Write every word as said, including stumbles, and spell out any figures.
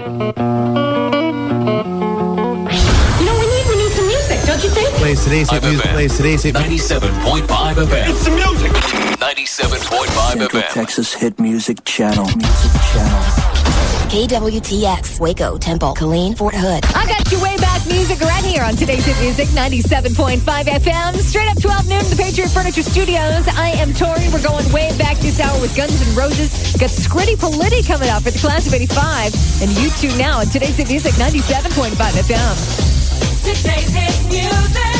we need, we need some music, don't you think? Plays today's hit music. Plays today's hit music. ninety-seven point five F M. It's the music. ninety-seven point five Central F M. Texas Hit Music Channel. Music Channel. K W T X, Waco, Temple, Killeen, Fort Hood. I got your way back music right here on today's Hit Music, ninety-seven point five F M. Straight up twelve noon in the Patriot Furniture Studios. I am Tori. We're going way back this hour with Guns N' Roses. Got Scritti Politti coming up for the class of eighty-five. And you two now on today's Hit Music, ninety-seven point five F M. Today's Hit Music.